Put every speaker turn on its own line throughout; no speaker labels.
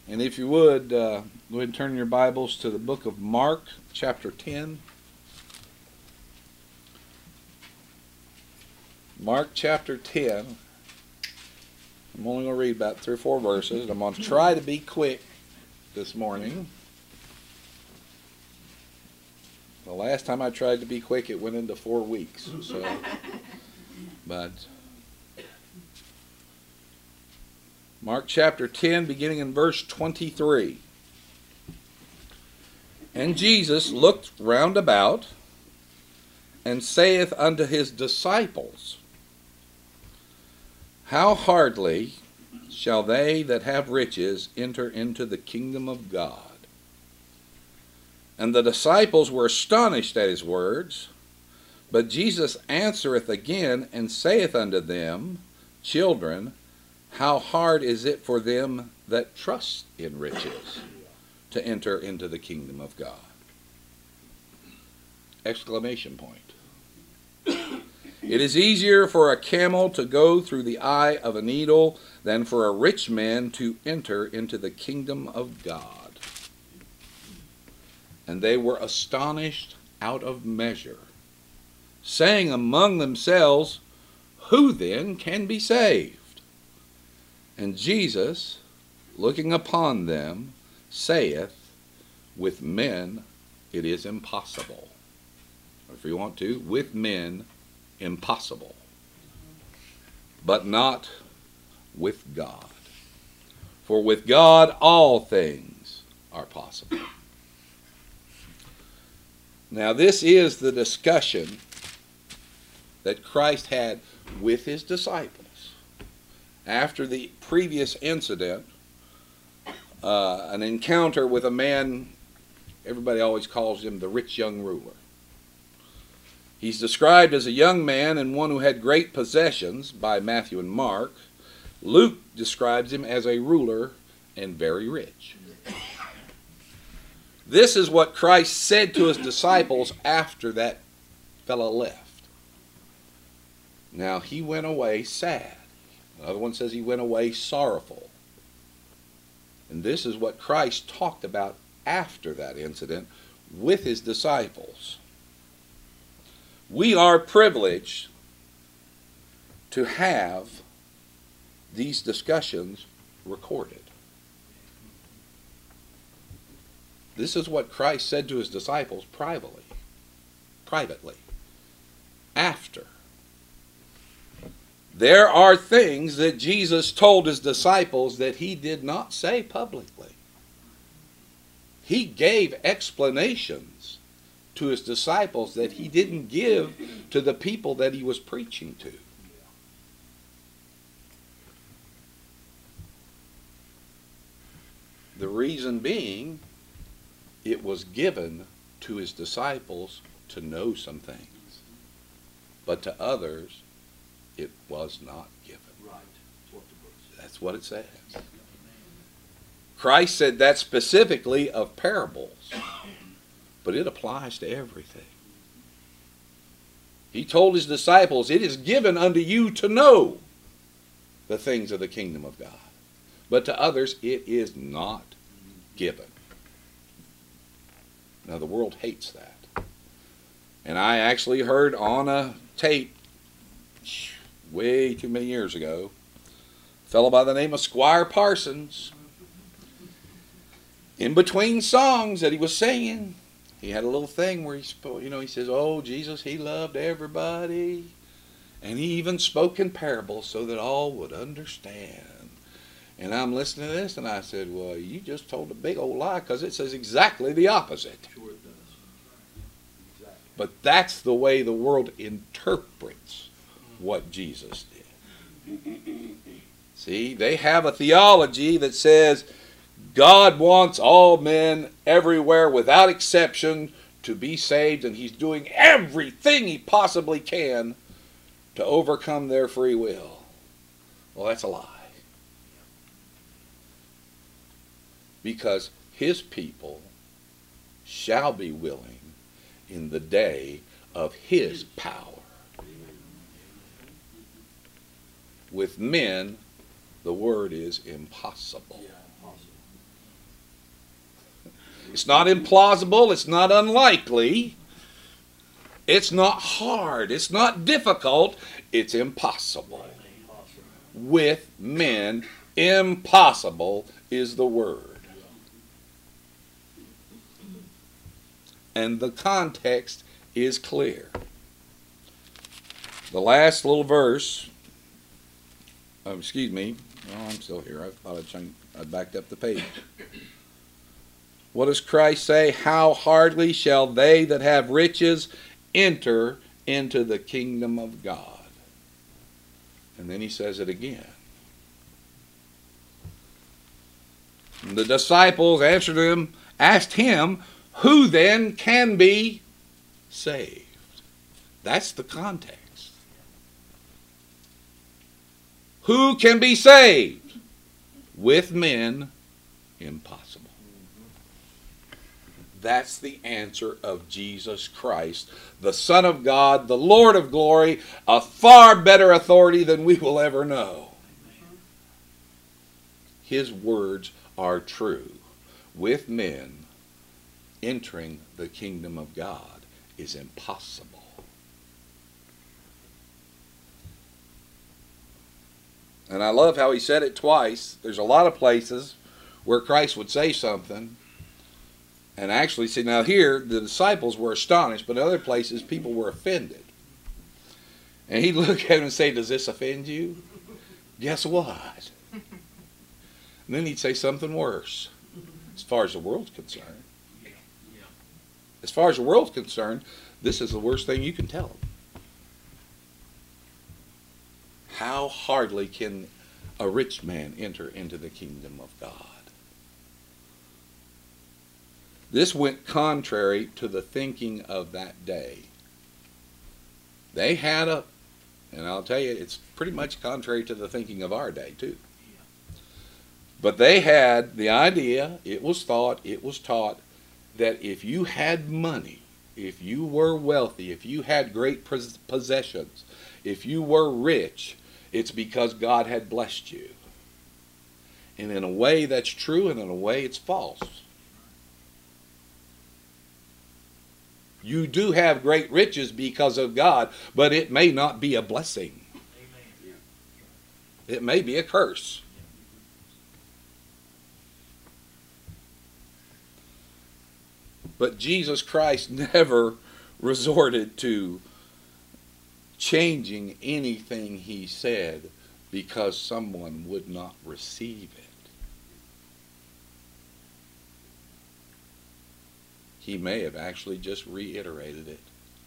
And if you would, go ahead and turn your Bibles to the book of Mark, chapter 10. Mark chapter 10. I'm only going to read about 3 or 4 verses. I'm going to try to be quick this morning. The last time I tried to be quick, it went into 4 weeks. But Mark chapter 10, beginning in verse 23. And Jesus looked round about, and saith unto his disciples, How hardly shall they that have riches enter into the kingdom of God? And the disciples were astonished at his words. But Jesus answereth again, and saith unto them, Children, how hard is it for them that trust in riches to enter into the kingdom of God? Exclamation point. It is easier for a camel to go through the eye of a needle than for a rich man to enter into the kingdom of God. And they were astonished out of measure, saying among themselves, Who then can be saved? And Jesus, looking upon them, saith, With men it is impossible. Or if you want to, with men impossible. But not with God. For with God all things are possible. Now this is the discussion that Christ had with his disciples after the previous incident, an encounter with a man, everybody always calls him the rich young ruler. He's described as a young man and one who had great possessions by Matthew and Mark. Luke describes him as a ruler and very rich. This is what Christ said to his disciples after that fellow left. Now, he went away sad. Another one says he went away sorrowful. And this is what Christ talked about after that incident with his disciples. We are privileged to have these discussions recorded. This is what Christ said to his disciples privately, after. There are things that Jesus told his disciples that he did not say publicly. He gave explanations to his disciples that he didn't give to the people that he was preaching to. The reason being, it was given to his disciples to know some things. But to others, it was not given.
Right.
That's what it says. Christ said that specifically of parables. But it applies to everything. He told his disciples, It is given unto you to know the things of the kingdom of God. But to others, it is not given. Now, the world hates that. And I actually heard on a tape way too many years ago, a fellow by the name of Squire Parsons, in between songs that he was singing, he had a little thing where he spoke, he says, Oh, Jesus, he loved everybody. And he even spoke in parables so that all would understand. And I'm listening to this, and I said, well, you just told a big old lie, because it says exactly the opposite.
Sure it does. Exactly.
But that's the way the world interprets what Jesus did. See, they have a theology that says God wants all men everywhere without exception to be saved, and he's doing everything he possibly can to overcome their free will. Well, that's a lie. Because his people shall be willing in the day of his power. With men, the word is impossible. It's not implausible. It's not unlikely. It's not hard. It's not difficult. It's impossible. With men, impossible is the word. And the context is clear. The last little verse, excuse me, oh, I'm still here. I thought I backed up the page. What does Christ say? How hardly shall they that have riches enter into the kingdom of God? And then he says it again. And the disciples asked him, who then can be saved? That's the context. Who can be saved? With men, impossible. That's the answer of Jesus Christ, the Son of God, the Lord of glory, a far better authority than we will ever know. His words are true. With men, entering the kingdom of God is impossible. And I love how he said it twice. There's a lot of places where Christ would say something and actually see, now here the disciples were astonished, but in other places people were offended. And he'd look at him and say, does this offend you? Guess what? And then he'd say something worse, as far as the world's concerned. As far as the world's concerned, this is the worst thing you can tell them. How hardly can a rich man enter into the kingdom of God? This went contrary to the thinking of that day. They had and I'll tell you, it's pretty much contrary to the thinking of our day too. But they had the idea, it was thought, it was taught, that if you had money, if you were wealthy, if you had great possessions, if you were rich, it's because God had blessed you. And in a way that's true, and in a way it's false. You do have great riches because of God, but it may not be a blessing. It may be a curse. But Jesus Christ never resorted to changing anything he said because someone would not receive it. He may have actually just reiterated it.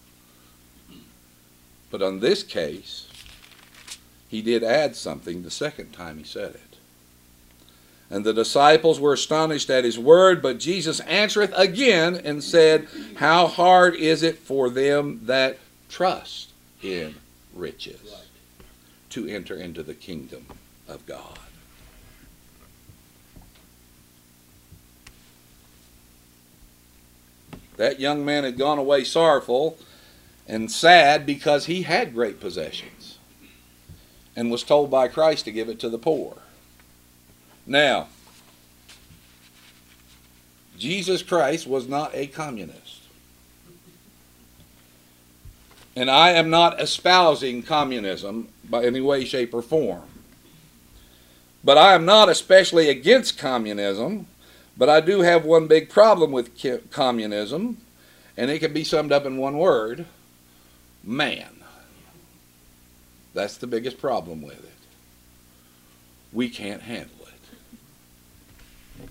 But on this case, he did add something the second time he said it. And the disciples were astonished at his word, but Jesus answereth again and said, how hard is it for them that trust in riches to enter into the kingdom of God? That young man had gone away sorrowful and sad because he had great possessions and was told by Christ to give it to the poor. Now, Jesus Christ was not a communist. And I am not espousing communism by any way, shape, or form. But I am not especially against communism, but I do have one big problem with communism, and it can be summed up in one word: man. That's the biggest problem with it. We can't handle it.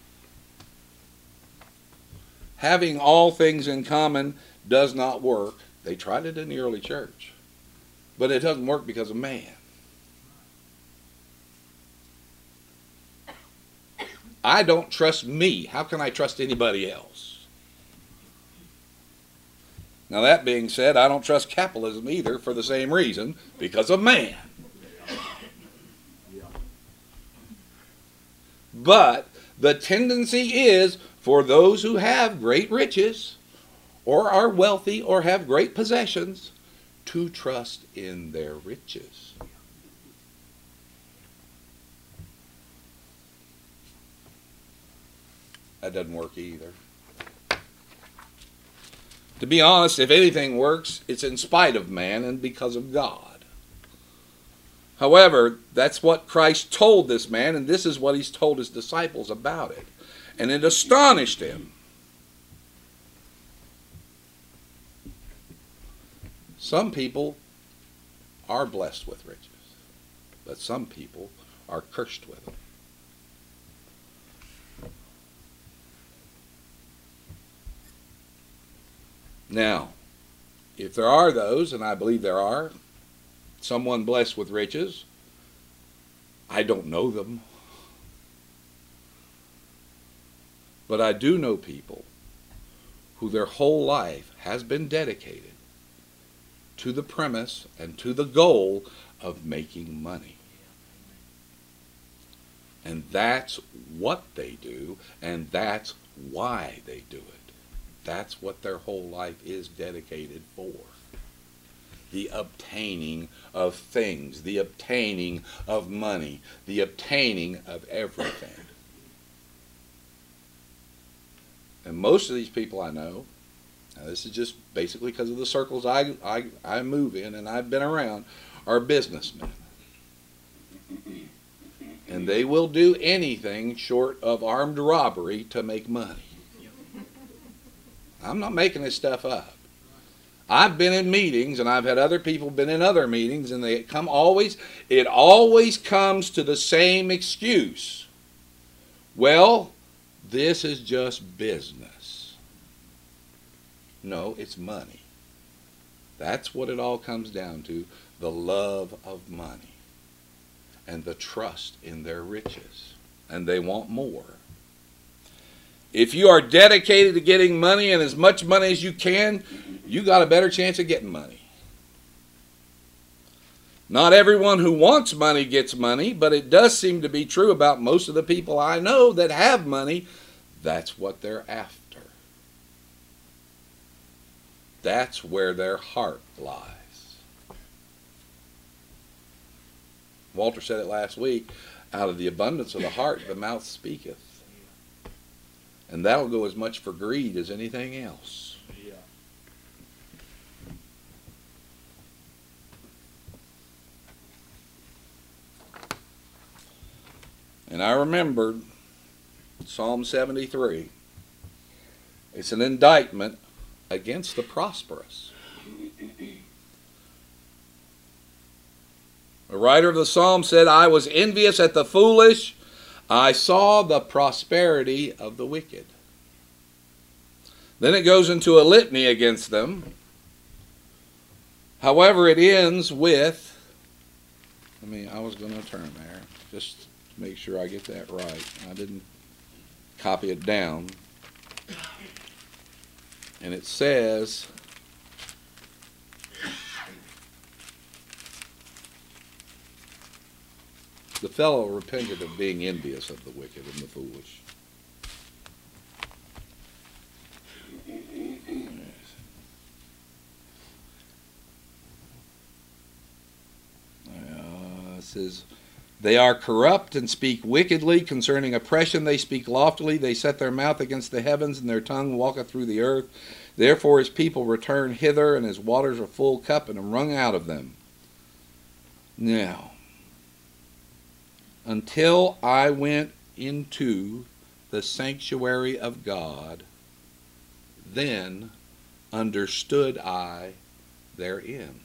Having all things in common does not work. They tried it in the early church, but it doesn't work because of man. I don't trust me. How can I trust anybody else? Now, that being said, I don't trust capitalism either for the same reason, because of man. But the tendency is for those who have great riches or are wealthy or have great possessions to trust in their riches. That doesn't work either. To be honest, if anything works, it's in spite of man and because of God. However, that's what Christ told this man, and this is what he's told his disciples about it. And it astonished him. Some people are blessed with riches, but some people are cursed with them. Now, if there are those, and I believe there are, someone blessed with riches, I don't know them. But I do know people who their whole life has been dedicated to the premise and to the goal of making money. And that's what they do, and that's why they do it. That's what their whole life is dedicated for. The obtaining of things, the obtaining of money, the obtaining of everything. And most of these people I know, now this is just basically because of the circles I move in and I've been around, are businessmen. And they will do anything short of armed robbery to make money. I'm not making this stuff up. I've been in meetings, and I've had other people been in other meetings, and it always comes to the same excuse. Well, this is just business. No, it's money. That's what it all comes down to, the love of money and the trust in their riches, and they want more. If you are dedicated to getting money and as much money as you can, you got a better chance of getting money. Not everyone who wants money gets money, but it does seem to be true about most of the people I know that have money. That's what they're after. That's where their heart lies. Walter said it last week, out of the abundance of the heart, the mouth speaketh. And that'll go as much for greed as anything else.
Yeah.
And I remembered Psalm 73. It's an indictment against the prosperous. The writer of the psalm said, I was envious at the foolish. I saw the prosperity of the wicked. Then it goes into a litany against them. However, it ends with, I was going to turn there just to make sure I get that right. I didn't copy it down. And it says, the fellow repented of being envious of the wicked and the foolish. It says, they are corrupt and speak wickedly. Concerning oppression they speak loftily. They set their mouth against the heavens, and their tongue walketh through the earth. Therefore his people return hither, and his waters are full cup and are wrung out of them. Now, until I went into the sanctuary of God, then understood I their end.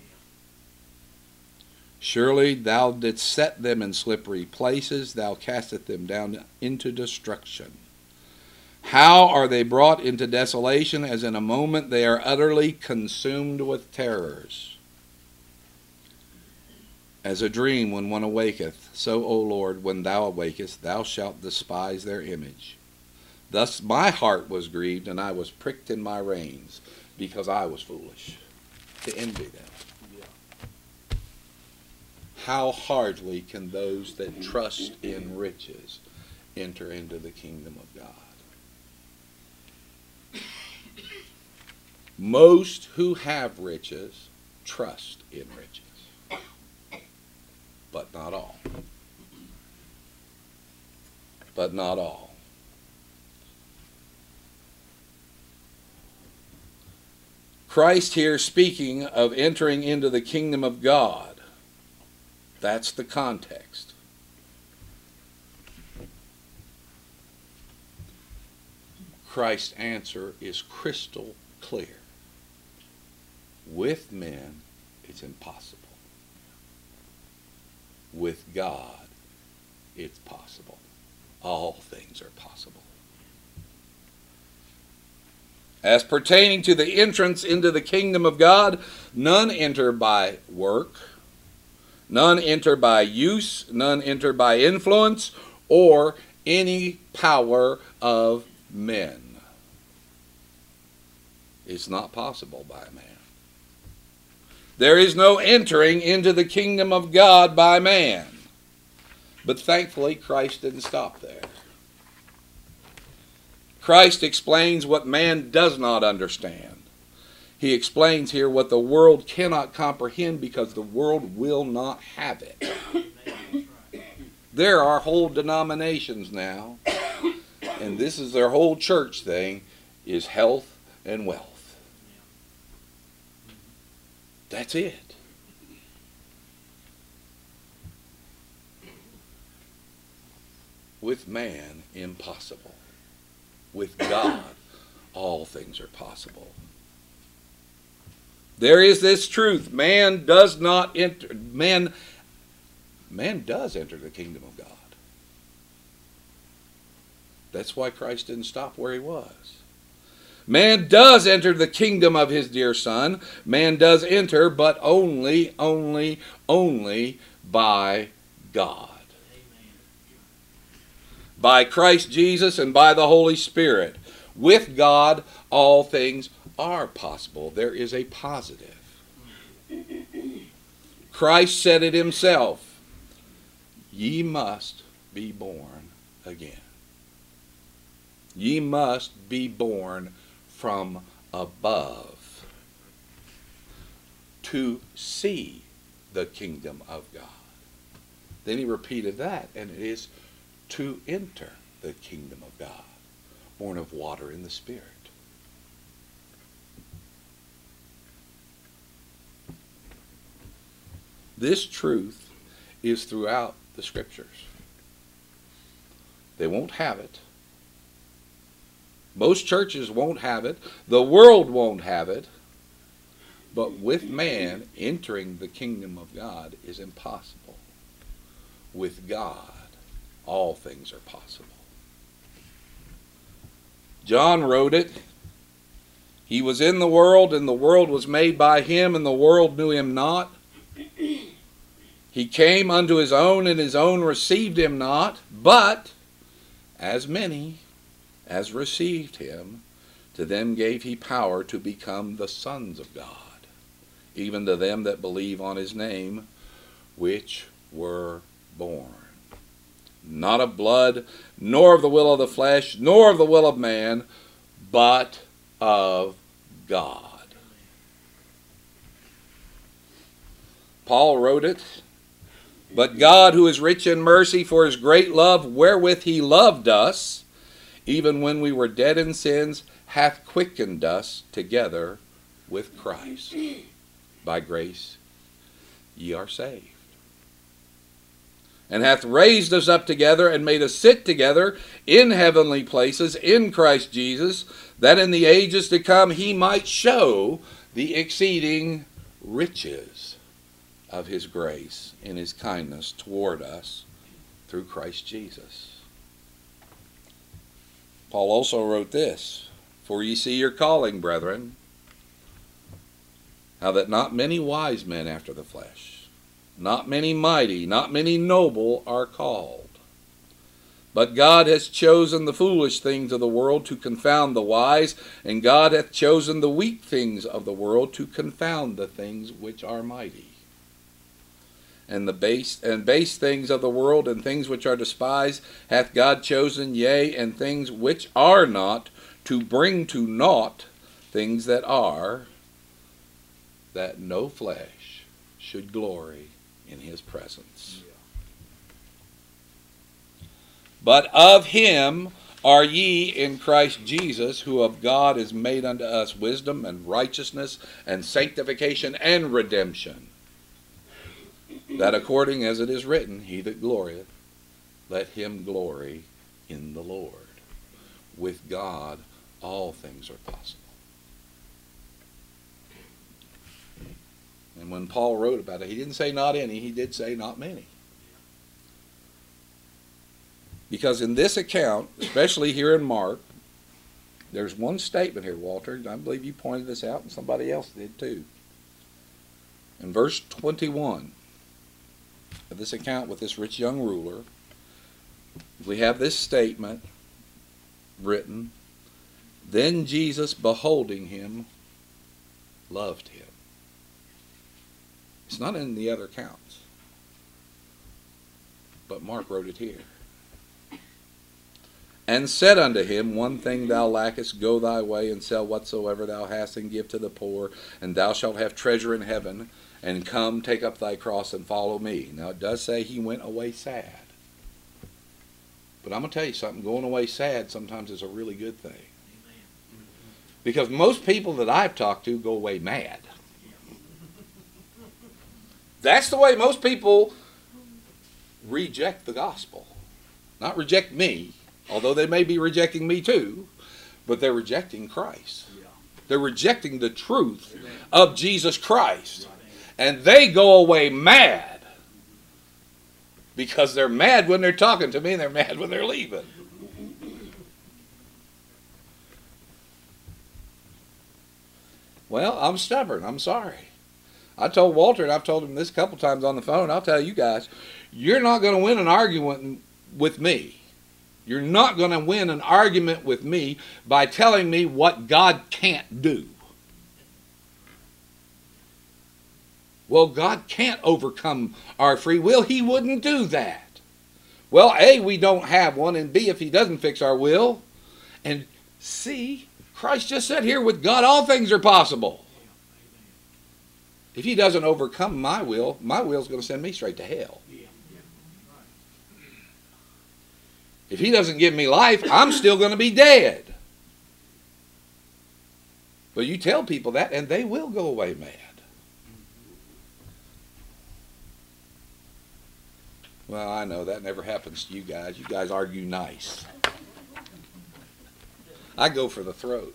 Surely thou didst set them in slippery places, thou castest them down into destruction. How are they brought into desolation, as in a moment they are utterly consumed with terrors. As a dream when one awaketh, so, O Lord, when thou awakest, thou shalt despise their image. Thus my heart was grieved, and I was pricked in my reins, because I was foolish to envy them.
Yeah.
How hardly can those that trust in riches enter into the kingdom of God? Most who have riches trust in riches, but not all. But not all. Christ here speaking of entering into the kingdom of God. That's the context. Christ's answer is crystal clear. With men, it's impossible. With God, it's possible. All things are possible. As pertaining to the entrance into the kingdom of God, none enter by work, none enter by use, none enter by influence, or any power of men. It's not possible by man. There is no entering into the kingdom of God by man. But thankfully, Christ didn't stop there. Christ explains what man does not understand. He explains here what the world cannot comprehend because the world will not have it. There are whole denominations now, and this is their whole church thing, is health and wealth. That's it. With man, impossible. With God, all things are possible. There is this truth. Man does not enter. Man does enter the kingdom of God. That's why Christ didn't stop where he was. Man does enter the kingdom of his dear Son. Man does enter, but only by God. By Christ Jesus and by the Holy Spirit. With God, all things are possible. There is a positive. Christ said it himself. Ye must be born again. Ye must be born from above to see the kingdom of God. Then he repeated that, and it is to enter the kingdom of God, born of water and the Spirit. This truth is throughout the Scriptures. They won't have it. Most churches won't have it. The world won't have it. But with man, entering the kingdom of God is impossible. With God, all things are possible. John wrote it. He was in the world, and the world was made by him, and the world knew him not. He came unto his own, and his own received him not. But as many as received him, to them gave he power to become the sons of God, even to them that believe on his name, which were born not of blood, nor of the will of the flesh, nor of the will of man, but of God. Paul wrote it. But God, who is rich in mercy, for his great love wherewith he loved us, even when we were dead in sins, hath quickened us together with Christ. By grace ye are saved. And hath raised us up together and made us sit together in heavenly places in Christ Jesus, that in the ages to come he might show the exceeding riches of his grace and his kindness toward us through Christ Jesus. Paul also wrote this, For ye see your calling, brethren, how that not many wise men after the flesh, not many mighty, not many noble are called. But God has chosen the foolish things of the world to confound the wise, and God hath chosen the weak things of the world to confound the things which are mighty. And the base things of the world and things which are despised hath God chosen, yea, and things which are not, to bring to naught things that are, that no flesh should glory in his presence. But of him Are ye in Christ Jesus, who of God is made unto us wisdom and righteousness and sanctification and redemption? That according as it is written, he that glorieth, let him glory in the Lord. With God, all things are possible. And when Paul wrote about it, he didn't say not any, he did say not many. Because in this account, especially here in Mark, there's one statement here, Walter, and I believe you pointed this out and somebody else did too. In verse 21 of this account with this rich young ruler, we have this statement written, then Jesus, beholding him, loved him. It's not in the other accounts, but Mark wrote it here. And said unto him, one thing thou lackest, go thy way and sell whatsoever thou hast and give to the poor, and thou shalt have treasure in heaven, and come, take up thy cross and follow me. Now it does say he went away sad. But I'm going to tell you something, going away sad sometimes is a really good thing. Because most people that I've talked to go away mad. That's the way most people reject the gospel. Not reject me, although they may be rejecting me too, but they're rejecting Christ. They're rejecting the truth of Jesus Christ. And they go away mad. Because they're mad when they're talking to me and they're mad when they're leaving. Well, I'm stubborn. I'm sorry. I told Walter, and I've told him this a couple times on the phone, I'll tell you guys, you're not going to win an argument with me. You're not going to win an argument with me by telling me what God can't do. Well, God can't overcome our free will. He wouldn't do that. Well, A, we don't have one, and B, if he doesn't fix our will, and C, Christ just said here, with God all things are possible. If he doesn't overcome my will's going to send me straight to hell. If he doesn't give me life, I'm still going to be dead. But you tell people that, and they will go away mad. Well, I know that never happens to you guys. You guys argue nice. I go for the throat.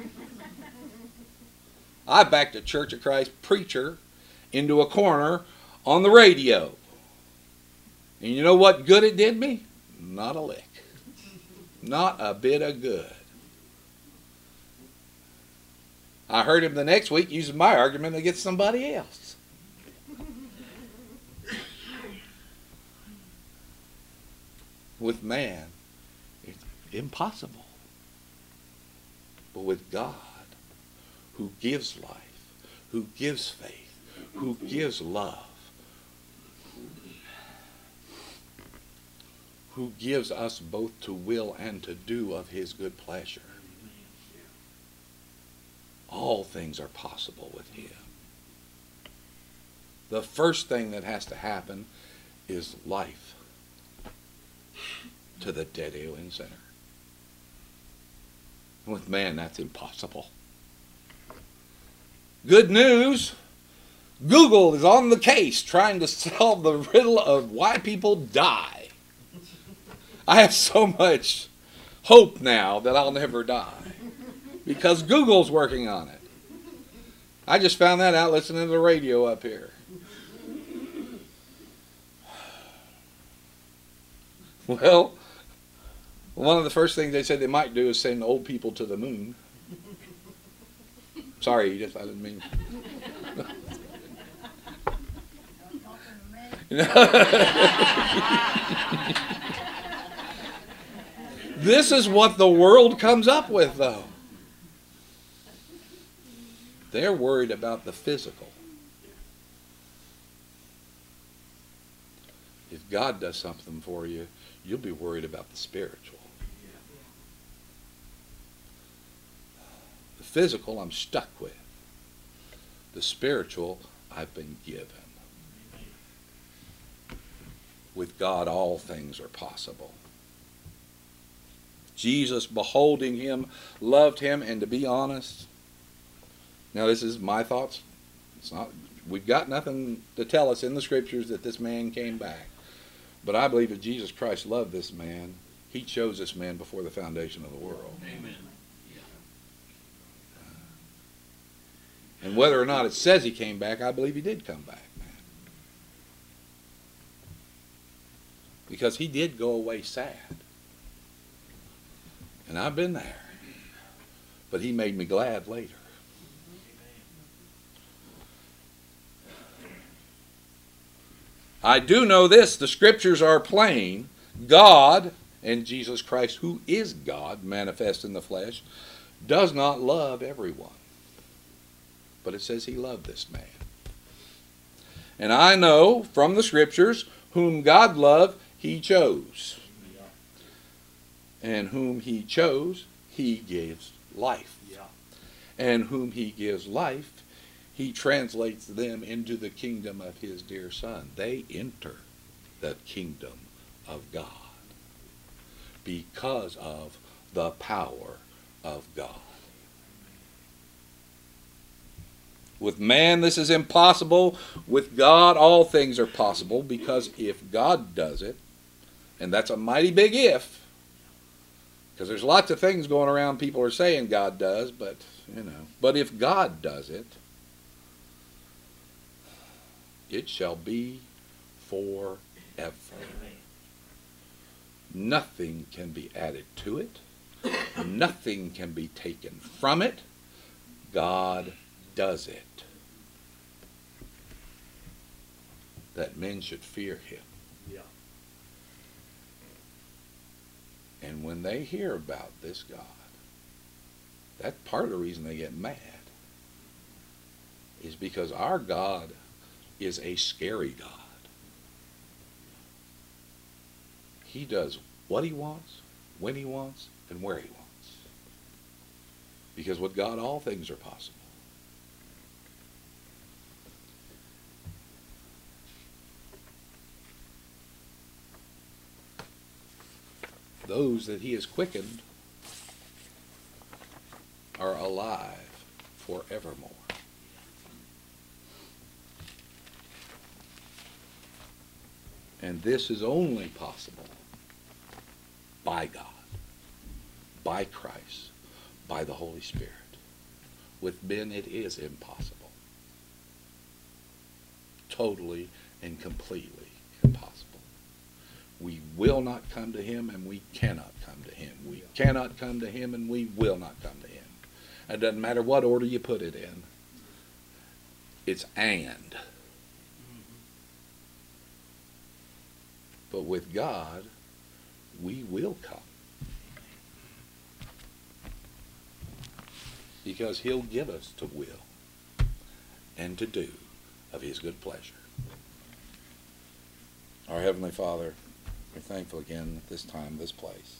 I backed a Church of Christ preacher into a corner on the radio. And you know what good it did me? Not a lick. Not a bit of good. I heard him the next week using my argument against somebody else. With man, it's impossible. But with God, who gives life, who gives faith, who gives love, who gives us both to will and to do of his good pleasure. All things are possible with him. The first thing that has to happen is life to the dead alien sinner. With man, that's impossible. Good news, Google is on the case trying to solve the riddle of why people die. I have so much hope now that I'll never die because Google's working on it. I just found that out listening to the radio up here. Well, one of the first things they said they might do is send old people to the moon. Sorry, Edith, I didn't mean. This is what the world comes up with, though. They're worried about the physical. If God does something for you, you'll be worried about the spiritual. The physical I'm stuck with. The spiritual I've been given. With God all things are possible. Jesus, beholding him, loved him. And to be honest, now this is my thoughts. It's not. We've got nothing to tell us in the scriptures that this man came back. But I believe that Jesus Christ loved this man. He chose this man before the foundation of the world.
Amen.
And whether or not it says he came back, I believe he did come back, man. Because he did go away sad. And I've been there. But he made me glad later. I do know this, the scriptures are plain. God, and Jesus Christ, who is God, manifest in the flesh, does not love everyone. But it says he loved this man. And I know from the scriptures, whom God loved, he chose. And whom he chose, he gives life. And whom he gives life, he translates them into the kingdom of his dear Son. They enter the kingdom of God because of the power of God. With man, this is impossible. With God, all things are possible, because if God does it, and that's a mighty big if, because there's lots of things going around people are saying God does, but, but if God does it, it shall be forever. Nothing can be added to it. Nothing can be taken from it. God does it. That men should fear him.
Yeah.
And when they hear about this God, that's part of the reason they get mad, is because our God is a scary God. He does what he wants, when he wants, and where he wants. Because with God, all things are possible. Those that he has quickened are alive forevermore. And this is only possible by God, by Christ, by the Holy Spirit. With men, it is impossible. Totally and completely impossible. We will not come to him, and we cannot come to him. We cannot come to him, and we will not come to him. It doesn't matter what order you put it in. It's and. But with God, we will come. Because he'll give us to will and to do of his good pleasure. Our Heavenly Father, we're thankful again at this time, this place.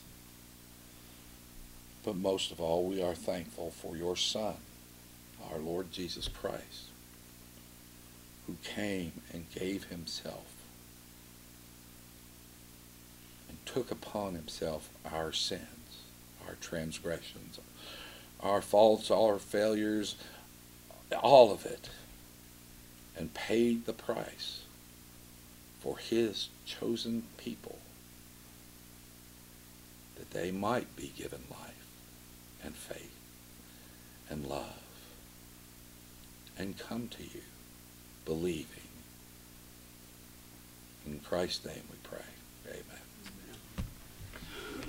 But most of all, we are thankful for your Son, our Lord Jesus Christ, who came and gave himself and took upon himself our sins, our transgressions, our faults, our failures, all of it, and paid the price for his chosen people, that they might be given life and faith and love and come to you believing. In Christ's name we pray.